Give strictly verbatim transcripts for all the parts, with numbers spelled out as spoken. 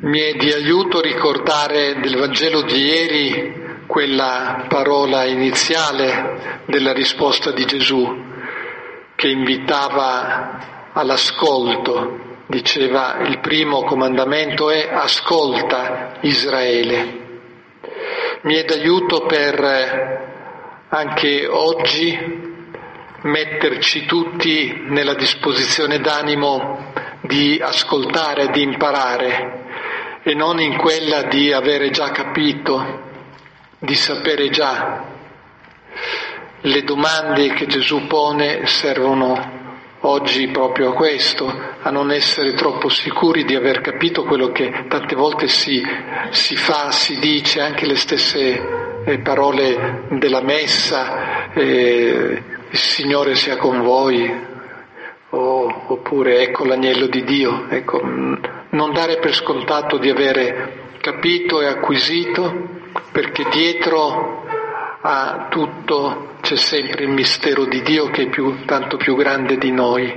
Mi è di aiuto ricordare del Vangelo di ieri quella parola iniziale della risposta di Gesù che invitava all'ascolto. Diceva: il primo comandamento è ascolta Israele. Mi è d'aiuto per anche oggi metterci tutti nella disposizione d'animo di ascoltare, di imparare, e non in quella di avere già capito, di sapere già. Le domande che Gesù pone servono oggi proprio a questo, a non essere troppo sicuri di aver capito quello che tante volte si, si fa, si dice, anche le stesse eh, parole della messa, eh, il Signore sia con voi, oh, oppure ecco l'agnello di Dio. Ecco, non dare per scontato di avere capito e acquisito, perché dietro a tutto c'è sempre il mistero di Dio che è più, tanto più grande di noi.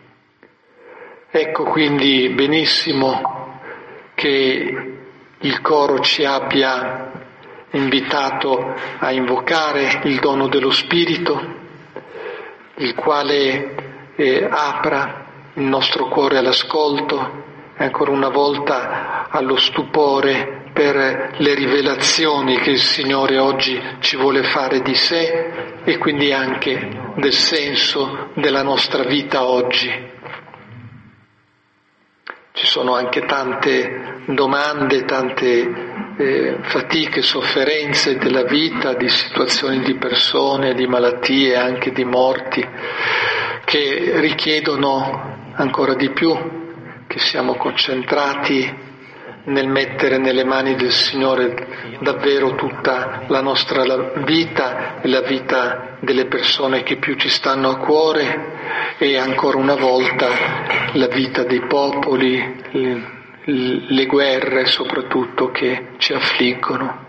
Ecco quindi benissimo che il coro ci abbia invitato a invocare il dono dello Spirito, il quale eh, apra il nostro cuore all'ascolto e ancora una volta allo stupore per le rivelazioni che il Signore oggi ci vuole fare di sé e quindi anche del senso della nostra vita oggi. Ci sono anche tante domande, tante eh, fatiche, sofferenze della vita, di situazioni di persone, di malattie, anche di morti, che richiedono ancora di più che siamo concentrati nel mettere nelle mani del Signore davvero tutta la nostra vita e la vita delle persone che più ci stanno a cuore, e ancora una volta la vita dei popoli, le, le guerre soprattutto che ci affliggono.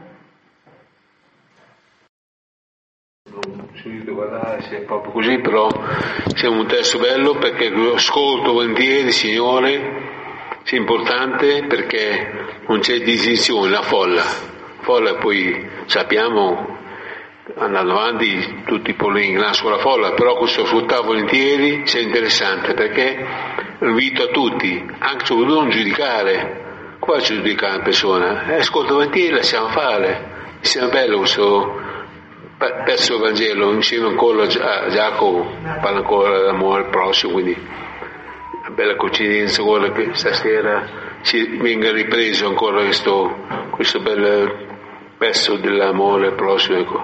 Guardare se è proprio così, però c'è un testo bello perché lo ascolto volentieri, Signore. È importante perché non c'è distinzione, la folla, folla poi sappiamo, andando avanti tutti i polini nascono la folla, però questo ascoltare volentieri è interessante perché invito a tutti, anche soprattutto non giudicare, qua c'è giudicare una persona, eh, ascolta volentieri, lasciamo fare, mi sembra bello questo pezzo del Vangelo, insieme ancora a Giacomo, parla ancora dell'amore al prossimo, quindi bella coincidenza quella che stasera ci venga ripreso ancora questo, questo bel pezzo dell'amore al prossimo. Ecco.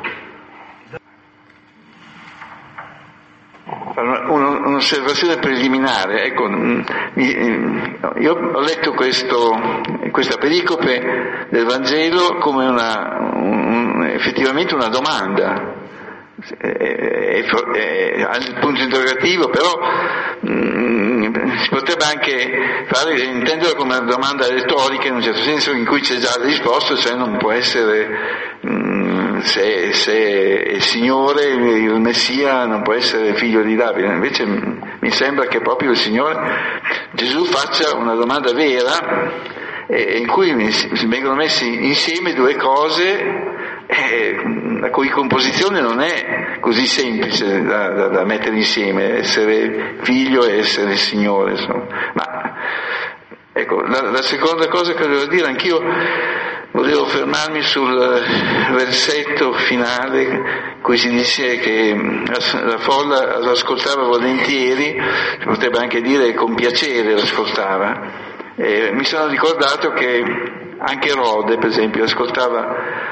Un'osservazione preliminare, ecco, io ho letto questo, questa pericope del Vangelo come una, un, effettivamente una domanda. È, è, è, ha il punto interrogativo, però mh, si potrebbe anche fare, intenderlo come una domanda retorica in un certo senso, in cui c'è già la risposta, cioè non può essere mh, se, se è il Signore, il Messia, non può essere figlio di Davide. Invece mh, mi sembra che proprio il Signore Gesù faccia una domanda vera, eh, in cui vengono messi insieme due cose Eh, la cui composizione non è così semplice da, da, da mettere insieme, essere figlio e essere il Signore, insomma. Ma ecco, la, la seconda cosa che volevo dire, anch'io volevo fermarmi sul versetto finale in cui si dice che la, la folla l'ascoltava volentieri, si potrebbe anche dire con piacere l'ascoltava. E mi sono ricordato che anche Erode, per esempio, ascoltava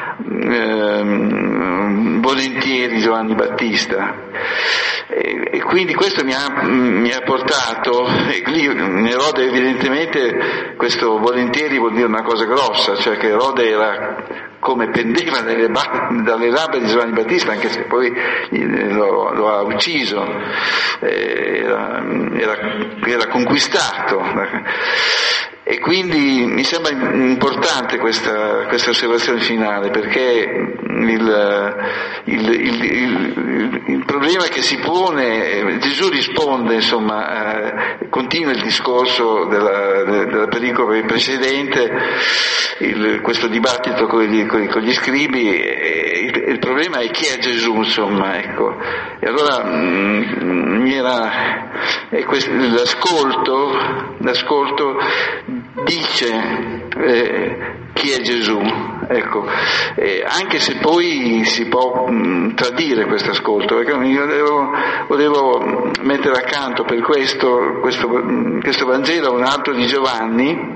Ehm, volentieri Giovanni Battista, e, e quindi questo mi ha, mi ha portato, e lì in Erode evidentemente questo volentieri vuol dire una cosa grossa, cioè che Erode era come pendeva dalle, dalle labbra di Giovanni Battista, anche se poi lo, lo ha ucciso, era, era, era conquistato. E E quindi mi sembra importante questa, questa osservazione finale, perché il, il, il, il, il problema che si pone, Gesù risponde, insomma, eh, continua il discorso della, della pericope precedente, il, questo dibattito con gli, con, con gli scribi, e il, il problema è chi è Gesù, insomma, ecco. E allora mh, mi era, e questo, l'ascolto, l'ascolto dice eh, chi è Gesù, ecco, eh, anche se poi si può mh, tradire questo ascolto, perché io volevo, volevo mettere accanto per questo, questo, questo Vangelo un altro di Giovanni,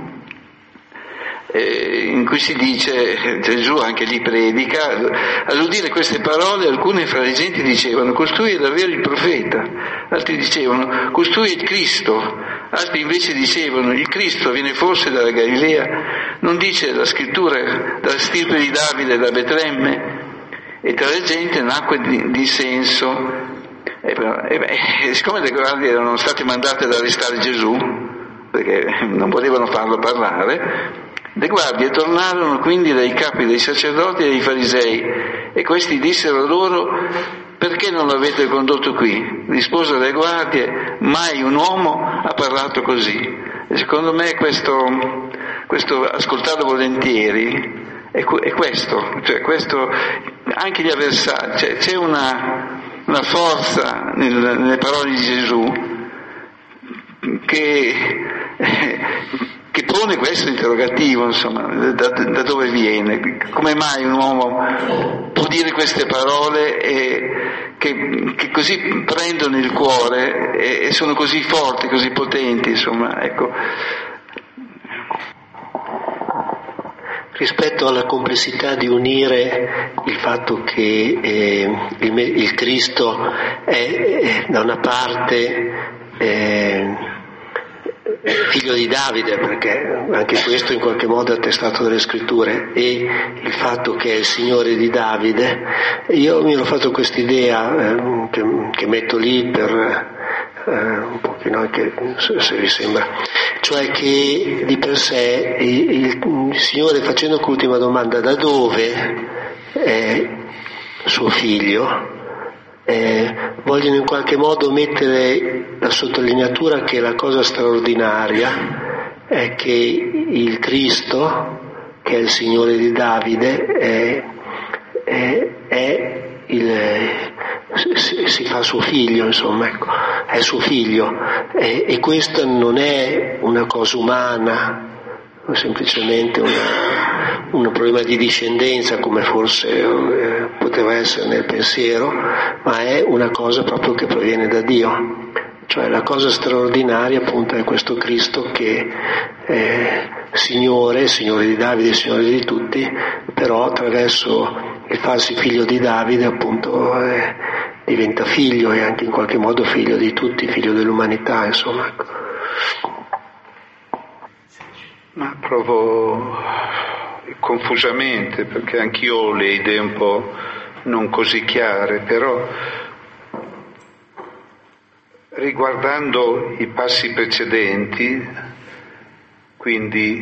in cui si dice, Gesù anche lì predica, all'udire queste parole alcuni fra le genti dicevano: costui è davvero il profeta, altri dicevano: costui è il Cristo, altri invece dicevano: il Cristo viene forse dalla Galilea, non dice la scrittura dalla stirpe di Davide da Betlemme? E tra la gente nacque dissenso, e, e, e siccome le guardie erano state mandate ad arrestare Gesù perché non volevano farlo parlare, le guardie tornarono quindi dai capi dei sacerdoti e dei farisei, e questi dissero loro: perché non l'avete condotto qui? Risposero le guardie: mai un uomo ha parlato così. E secondo me questo, questo ascoltato volentieri è, è questo, cioè questo, anche gli avversari, cioè, c'è una, una forza nel, nelle parole di Gesù che che pone questo interrogativo, insomma, da, da dove viene, come mai un uomo può dire queste parole e che, che così prendono il cuore e, e sono così forti, così potenti, insomma, ecco. Rispetto alla complessità di unire il fatto che eh, il, il Cristo è, è da una parte eh, figlio di Davide, perché anche questo in qualche modo è attestato dalle scritture, e il fatto che è il Signore di Davide, io mi ero fatto quest'idea eh, che, che metto lì per eh, un pochino anche se, se vi sembra, cioè che di per sé il, il Signore, facendo quell'ultima domanda, da dove è suo figlio, Eh, vogliono in qualche modo mettere la sottolineatura che la cosa straordinaria è che il Cristo, che è il Signore di Davide, è, è, è il, si, si fa suo figlio, insomma, ecco, è suo figlio, e, e questa non è una cosa umana, semplicemente una, un problema di discendenza, come forse eh, poteva essere nel pensiero, ma è una cosa proprio che proviene da Dio. Cioè la cosa straordinaria appunto è questo Cristo che è Signore, Signore di Davide, Signore di tutti, però attraverso il farsi figlio di Davide appunto eh, diventa figlio, e anche in qualche modo figlio di tutti, figlio dell'umanità, insomma. Ma provo confusamente, perché anch'io ho le idee un po' non così chiare, però riguardando i passi precedenti, quindi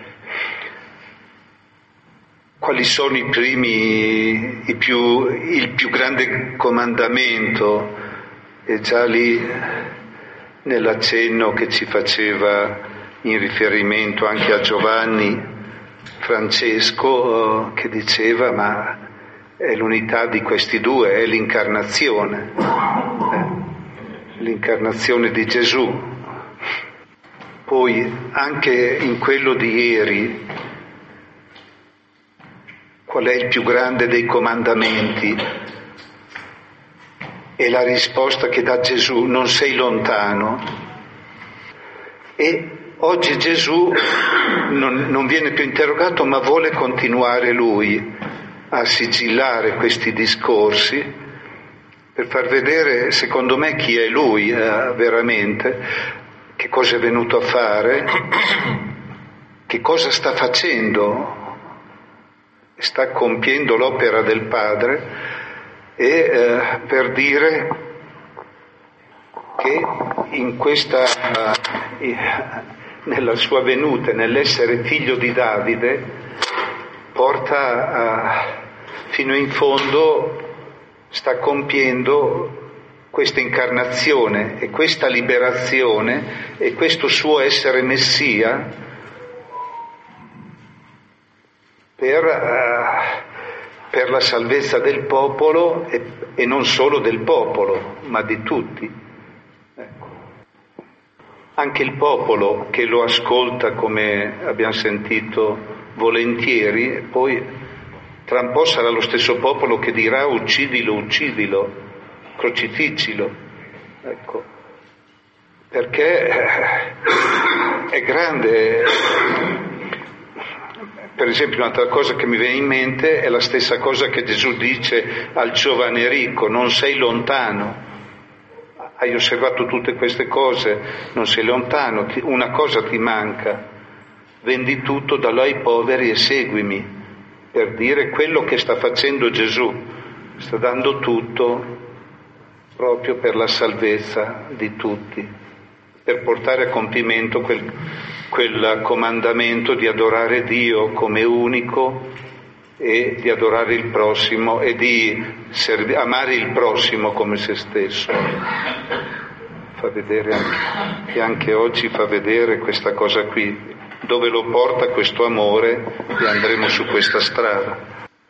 quali sono i primi, i più, il più grande comandamento, è già lì nell'accenno che ci faceva in riferimento anche a Giovanni Francesco, che diceva: ma è l'unità di questi due, è l'incarnazione, eh, l'incarnazione di Gesù. Poi anche in quello di ieri, qual è il più grande dei comandamenti? E la risposta che dà Gesù: non sei lontano. E oggi Gesù non, non viene più interrogato, ma vuole continuare lui a sigillare questi discorsi per far vedere, secondo me, chi è lui eh, veramente, che cosa è venuto a fare, che cosa sta facendo, sta compiendo l'opera del Padre, e eh, per dire che in questa, nella sua venuta, nell'essere figlio di Davide, porta a, fino in fondo, sta compiendo questa incarnazione e questa liberazione e questo suo essere Messia per, uh, per la salvezza del popolo e, e non solo del popolo, ma di tutti. Ecco. Anche il popolo che lo ascolta, come abbiamo sentito, volentieri, poi tra un po' sarà lo stesso popolo che dirà uccidilo, uccidilo, crocifiggilo, ecco, perché è grande. Per esempio, un'altra cosa che mi viene in mente è la stessa cosa che Gesù dice al giovane ricco: non sei lontano, hai osservato tutte queste cose, non sei lontano, una cosa ti manca, vendi tutto, dallo ai poveri e seguimi, per dire quello che sta facendo Gesù, sta dando tutto proprio per la salvezza di tutti, per portare a compimento quel, quel comandamento di adorare Dio come unico e di adorare il prossimo e di servi, amare il prossimo come se stesso. Fa vedere anche, e anche oggi fa vedere questa cosa qui, dove lo porta questo amore, e andremo su questa strada.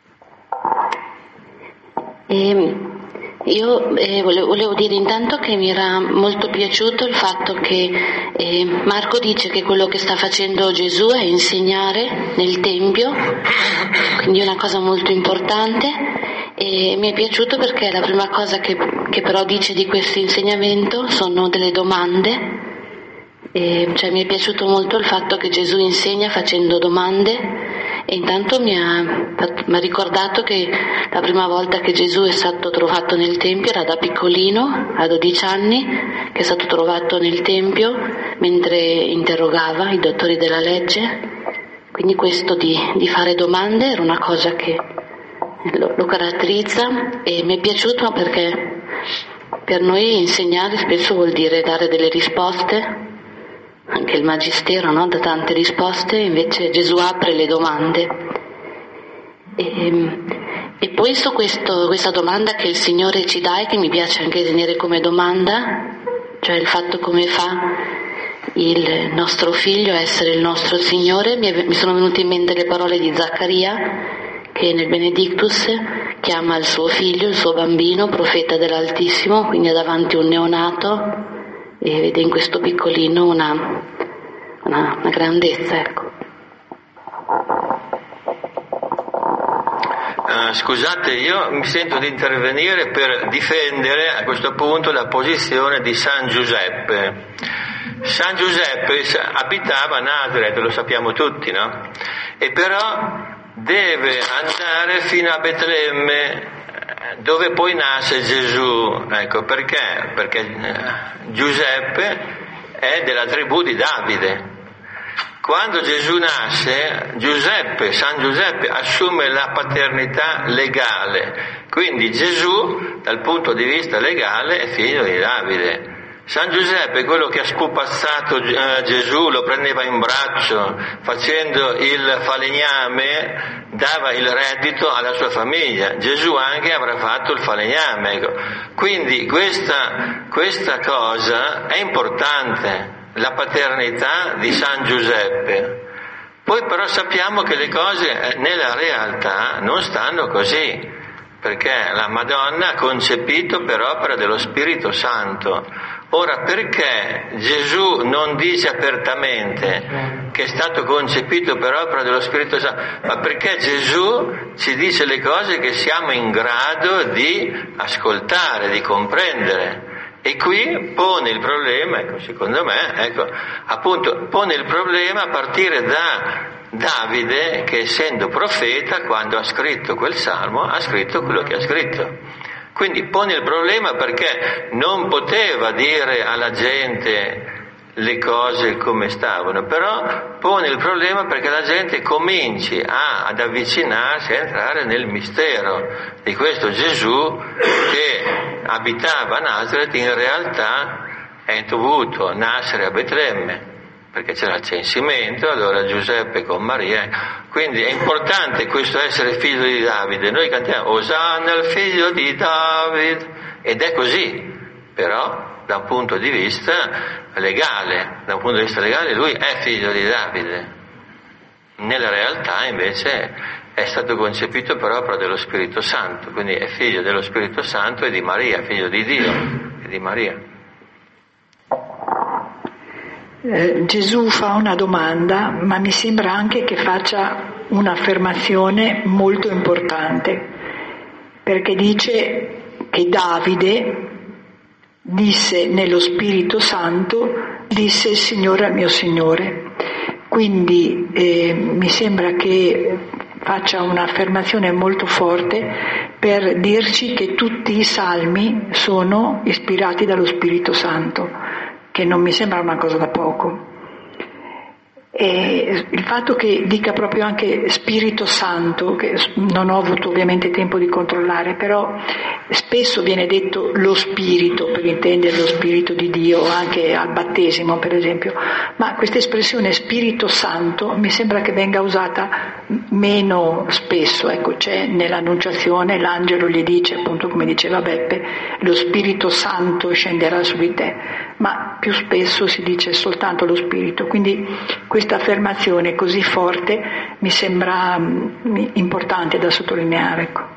E... Io eh, volevo, volevo dire intanto che mi era molto piaciuto il fatto che eh, Marco dice che quello che sta facendo Gesù è insegnare nel Tempio, quindi è una cosa molto importante, e mi è piaciuto perché la prima cosa che, che però dice di questo insegnamento sono delle domande, e, cioè mi è piaciuto molto il fatto che Gesù insegna facendo domande. E intanto mi ha, mi ha ricordato che la prima volta che Gesù è stato trovato nel Tempio era da piccolino, a dodici anni, che è stato trovato nel Tempio mentre interrogava i dottori della legge. Quindi questo di, di fare domande era una cosa che lo, lo caratterizza, e mi è piaciuto perché per noi insegnare spesso vuol dire dare delle risposte. Anche il Magistero, no? Dà tante risposte, invece Gesù apre le domande. E, e poi su questo, questa domanda che il Signore ci dà, e che mi piace anche tenere come domanda, cioè il fatto come fa il nostro figlio a essere il nostro Signore, mi, è, mi sono venute in mente le parole di Zaccaria, che nel Benedictus chiama il suo figlio, il suo bambino, profeta dell'Altissimo, quindi ha davanti un neonato, e vede in questo piccolino una, una, una grandezza, ecco. Uh, scusate, io mi sento di intervenire per difendere a questo punto la posizione di San Giuseppe. San Giuseppe abitava a Nazaret, lo sappiamo tutti, no? E però deve andare fino a Betlemme, dove poi nasce Gesù. Ecco perché? Perché Giuseppe è della tribù di Davide. Quando Gesù nasce, Giuseppe, San Giuseppe assume la paternità legale, quindi Gesù dal punto di vista legale è figlio di Davide. San Giuseppe è quello che ha spupazzato eh, Gesù, lo prendeva in braccio, facendo il falegname, dava il reddito alla sua famiglia. Gesù anche avrà fatto il falegname. Ecco. Quindi questa, questa cosa è importante, la paternità di San Giuseppe. Poi però sappiamo che le cose nella realtà non stanno così, perché la Madonna ha concepito per opera dello Spirito Santo. Ora, perché Gesù non dice apertamente che è stato concepito per opera dello Spirito Santo, ma perché Gesù ci dice le cose che siamo in grado di ascoltare, di comprendere. E qui pone il problema, ecco, secondo me, ecco, appunto, pone il problema a partire da Davide, che essendo profeta, quando ha scritto quel salmo, ha scritto quello che ha scritto. Quindi pone il problema perché non poteva dire alla gente le cose come stavano, però pone il problema perché la gente cominci a, ad avvicinarsi, a entrare nel mistero di questo Gesù che abitava a Nazaret, in realtà è dovuto nascere a Betlemme, perché c'era il censimento, allora Giuseppe con Maria, quindi è importante questo essere figlio di Davide. Noi cantiamo Osanna il figlio di Davide, ed è così, però da un punto di vista legale, da un punto di vista legale lui è figlio di Davide. Nella realtà invece è stato concepito per opera dello Spirito Santo, quindi è figlio dello Spirito Santo e di Maria, figlio di Dio e di Maria. Eh, Gesù fa una domanda, ma mi sembra anche che faccia un'affermazione molto importante, perché dice che Davide disse nello Spirito Santo, disse il Signore al mio Signore. Quindi eh, mi sembra che faccia un'affermazione molto forte per dirci che tutti i salmi sono ispirati dallo Spirito Santo, che non mi sembra una cosa da poco. E il fatto che dica proprio anche Spirito Santo, che non ho avuto ovviamente tempo di controllare, però spesso viene detto lo Spirito, per intendere lo Spirito di Dio, anche al battesimo per esempio, ma questa espressione Spirito Santo mi sembra che venga usata meno spesso. Ecco, c'è nell'Annunciazione, l'angelo gli dice, appunto come diceva Beppe, lo Spirito Santo scenderà su di te, ma più spesso si dice soltanto lo Spirito, quindi questa affermazione così forte mi sembra mh, importante da sottolineare. Ecco.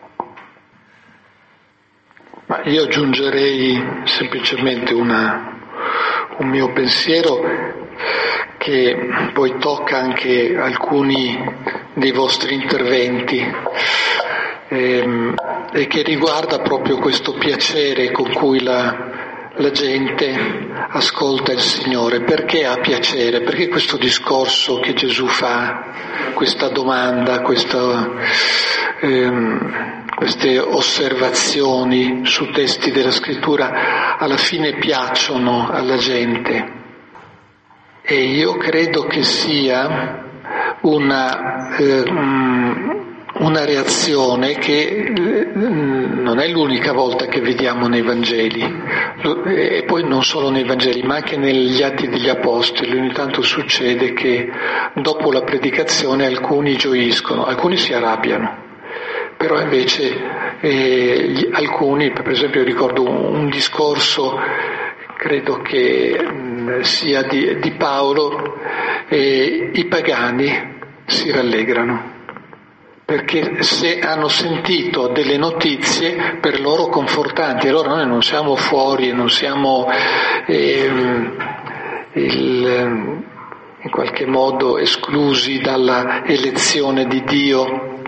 Ma io aggiungerei semplicemente una, un mio pensiero che poi tocca anche alcuni dei vostri interventi ehm, e che riguarda proprio questo piacere con cui la La gente ascolta il Signore. Perché ha piacere? Perché questo discorso che Gesù fa, questa domanda, questa, ehm, queste osservazioni su testi della Scrittura alla fine piacciono alla gente. E io credo che sia una, eh, una reazione che non è l'unica volta che vediamo nei Vangeli, e poi non solo nei Vangeli ma anche negli Atti degli Apostoli. Ogni tanto succede che dopo la predicazione alcuni gioiscono, alcuni si arrabbiano, però invece eh, gli, alcuni, per esempio ricordo un, un discorso, credo che mh, sia di, di Paolo, e i pagani si rallegrano, perché se hanno sentito delle notizie per loro confortanti. Allora noi non siamo fuori, non siamo eh, il, in qualche modo esclusi dalla elezione di Dio,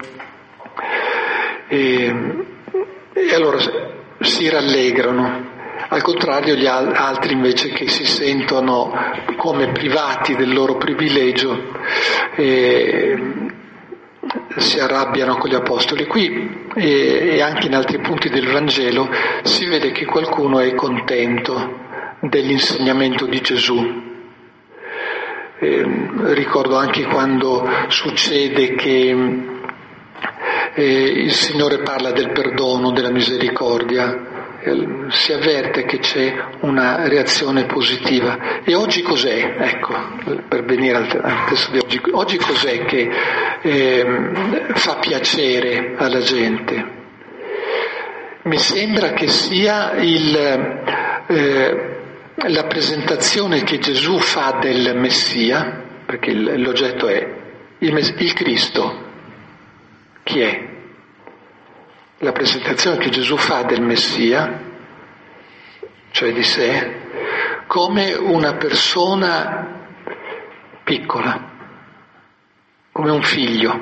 e, e allora si rallegrano. Al contrario, gli altri invece, che si sentono come privati del loro privilegio, eh, si arrabbiano con gli apostoli. Qui e, e anche in altri punti del Vangelo si vede che qualcuno è contento dell'insegnamento di Gesù. Eh, ricordo anche quando succede che eh, il Signore parla del perdono, della misericordia, eh, si avverte che c'è una reazione positiva. E oggi cos'è? Ecco, per venire al, al testo di oggi, oggi cos'è che eh, fa piacere alla gente? Mi sembra che sia il, eh, la presentazione che Gesù fa del Messia, perché l'oggetto è il, il Cristo. Chi è? La presentazione che Gesù fa del Messia, cioè di sé, come una persona piccola, come un figlio.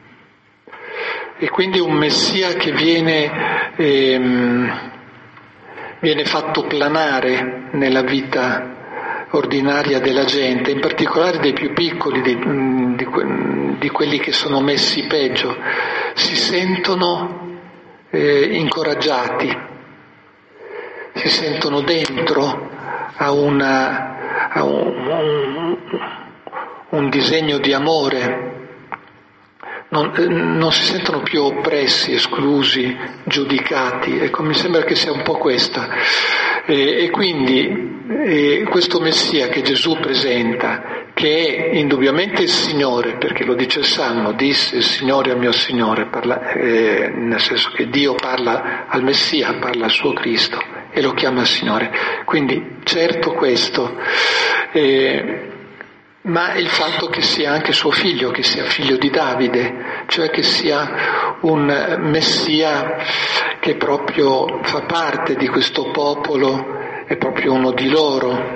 E quindi un Messia che viene, ehm, viene fatto planare nella vita ordinaria della gente, in particolare dei più piccoli, di, di, di quelli che sono messi peggio. Si sentono eh, incoraggiati, si sentono dentro a, una, a un, un, un disegno di amore. Non, non si sentono più oppressi, esclusi, giudicati. Ecco, mi sembra che sia un po' questa E, e quindi e questo Messia che Gesù presenta, che è indubbiamente il Signore, perché lo dice il Salmo, disse il Signore al mio Signore, parla, eh, nel senso che Dio parla al Messia, parla al suo Cristo e lo chiama Signore. Quindi certo questo, eh, ma il fatto che sia anche suo figlio, che sia figlio di Davide, cioè che sia un Messia che proprio fa parte di questo popolo, è proprio uno di loro.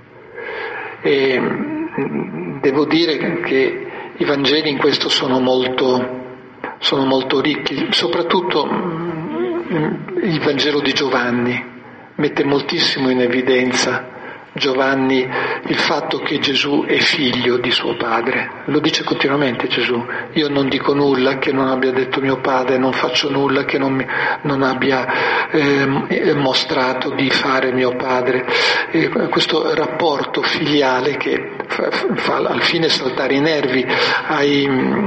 E devo dire che i Vangeli in questo sono molto, sono molto ricchi, soprattutto il Vangelo di Giovanni mette moltissimo in evidenza Giovanni il fatto che Gesù è figlio di suo padre, lo dice continuamente Gesù, io non dico nulla che non abbia detto mio padre, non faccio nulla che non, mi, non abbia eh, mostrato di fare mio padre, e questo rapporto filiale che fa, fa al fine saltare i nervi ai,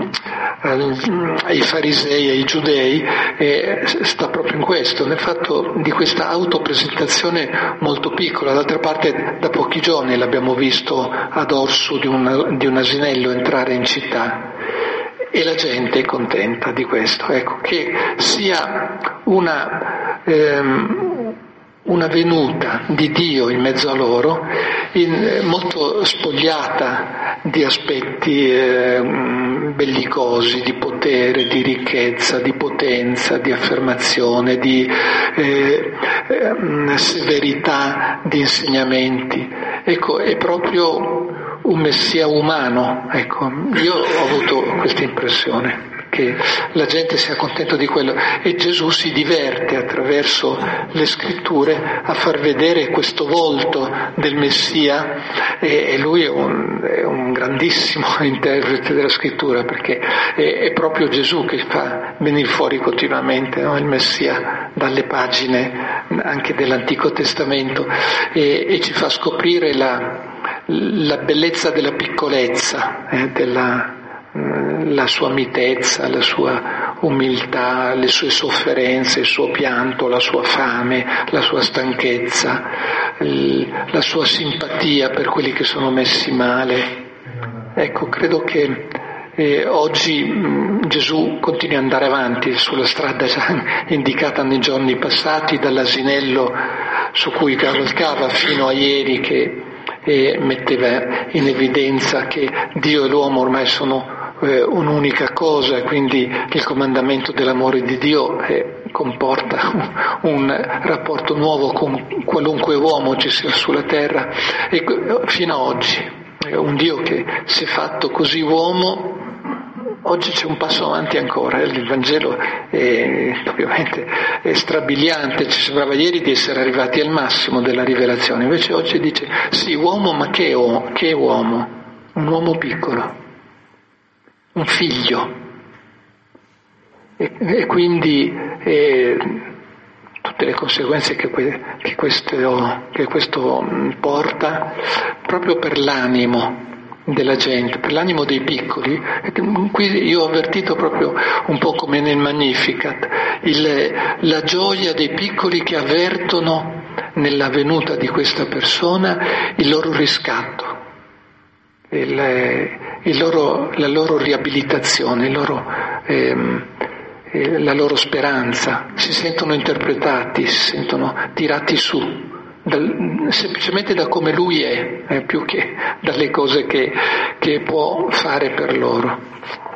ai farisei e ai giudei, e sta proprio in questo, nel fatto di questa autopresentazione molto piccola. D'altra parte da pochi giorni l'abbiamo visto ad Orsu di un, di un asinello entrare in città e la gente è contenta di questo, ecco, che sia una, ehm, una venuta di Dio in mezzo a loro, in, molto spogliata di aspetti eh, bellicosi, di potere, di ricchezza, di potenza, di affermazione, di eh, eh, severità, di insegnamenti. Ecco, è proprio un Messia umano, ecco, io ho avuto questa impressione, che la gente sia contenta di quello, e Gesù si diverte attraverso le scritture a far vedere questo volto del Messia, e, e lui è un, è un grandissimo interprete della scrittura, perché è, è proprio Gesù che fa venire fuori continuamente, no? Il Messia dalle pagine anche dell'Antico Testamento, e, e ci fa scoprire la, la bellezza della piccolezza, eh, della la sua mitezza, la sua umiltà, le sue sofferenze, il suo pianto, la sua fame, la sua stanchezza, la sua simpatia per quelli che sono messi male. Ecco, credo che eh, oggi mh, Gesù continui ad andare avanti sulla strada già indicata nei giorni passati, dall'asinello su cui cavalcava fino a ieri, che eh, metteva in evidenza che Dio e l'uomo ormai sono un'unica cosa, e quindi il comandamento dell'amore di Dio eh, comporta un, un rapporto nuovo con qualunque uomo ci sia sulla terra, e fino ad oggi un Dio che si è fatto così uomo. Oggi c'è un passo avanti ancora, eh? Il Vangelo è ovviamente è strabiliante, ci sembrava ieri di essere arrivati al massimo della rivelazione, invece oggi dice sì, uomo, ma che, uomo, che uomo? Un uomo piccolo, un figlio, e, e quindi eh, tutte le conseguenze che, que, che, questo, che questo porta proprio per l'animo della gente, per l'animo dei piccoli. Qui io ho avvertito proprio un po' come nel Magnificat il, la gioia dei piccoli che avvertono nella venuta di questa persona il loro riscatto, il, il loro, la loro riabilitazione, il loro, ehm, eh, la loro speranza, si sentono interpretati, si sentono tirati su, dal, semplicemente da come lui è, eh, più che dalle cose che, che può fare per loro.